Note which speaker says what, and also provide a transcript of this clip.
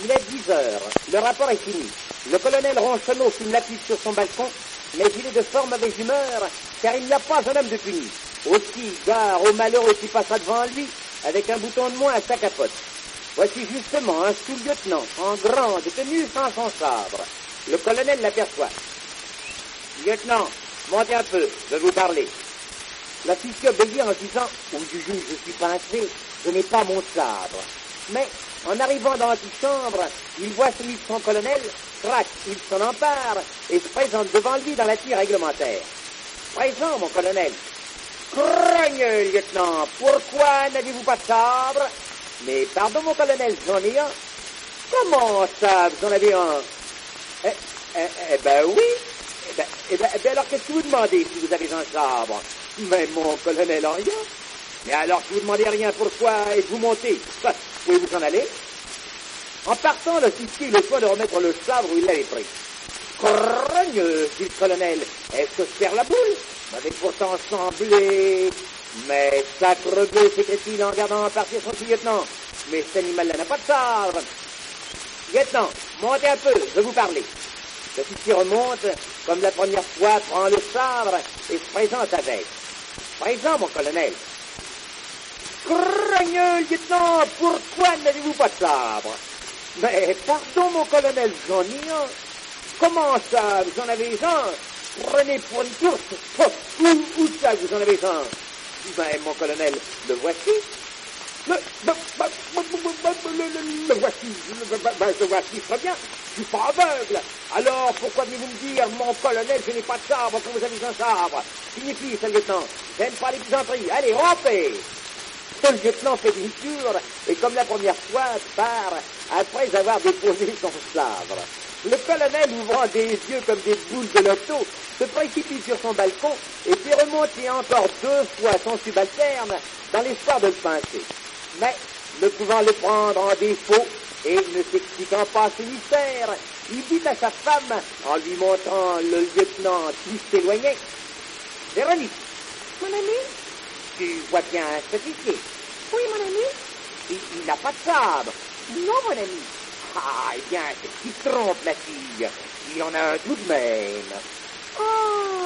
Speaker 1: Il est 10 heures. Le rapport est fini. Le colonel Ronchonneau fume la pipe sur son balcon, mais il est de fort mauvaise humeur, car il n'y a pas un homme de puni. Aussi, gare au malheureux qui passera devant lui, avec un bouton de moins à sa capote. Voici justement un sous-lieutenant, en grande tenue, sans son sabre. Le colonel l'aperçoit. Lieutenant, montez un peu, je veux vous parler. L'officier obéit en disant, au juge, je suis pincé, je n'ai pas mon sabre. Mais, en arrivant dans l'antichambre, il voit celui de son colonel, crac, il s'en empare et se présente devant lui dans la tire réglementaire. Présent, mon colonel. Crogneux, lieutenant, pourquoi n'avez-vous pas de sabre? Mais pardon, mon colonel, j'en ai un. Comment ça, vous en avez un? Ben oui. Alors qu'est-ce que vous demandez si vous avez un sabre? Mais mon colonel, rien. Mais alors que vous demandez rien, pourquoi êtes-vous monté? Pouvez-vous en aller? En partant, l'officier eut le soin de remettre le sabre où il l'avait pris. Crogneux, dit le colonel, est-ce que je perds la boule? M'avait pourtant semblé... Mais sacre-bleu, s'écria-t-il en regardant partir son sous-lieutenant. Mais cet animal-là n'a pas de sabre. Lieutenant, montez un peu, je veux vous parler. L'officier remonte, comme la première fois, prend le sabre et se présente avec. Présent, mon colonel. Crogneux, lieutenant, pourquoi n'avez-vous pas de sabre? Mais pardon, mon colonel, j'en ai un. Comment ça, vous en avez un? Prenez pour une course. Où ça, vous en avez un? Ben, mon colonel, le voici. Le voici, très bien. Je suis pas aveugle. Alors, pourquoi venez-vous me dire, mon colonel, je n'ai pas de sabre quand vous avez un sabre? Signifie, ça, le lieutenant. J'aime pas les plaisanteries. Allez, rampez. Le lieutenant fait demi-tour et, comme la première fois, part après avoir déposé son sabre. Le colonel, ouvrant des yeux comme des boules de loto, se précipite sur son balcon et fait remonter encore 2 fois son subalterne dans l'espoir de le pincer. Mais, ne pouvant le prendre en défaut et ne s'expliquant pas ce mystère, il dit à sa femme, en lui montrant le lieutenant qui s'éloignait, « Véronique, mon ami, tu vois bien cet officier? »« Oui, mon ami. »« Il n'a pas de sabre. »« Non, mon ami. »« Ah, eh bien, c'est qui trompe la fille. Il en a un tout de même. »« Oh,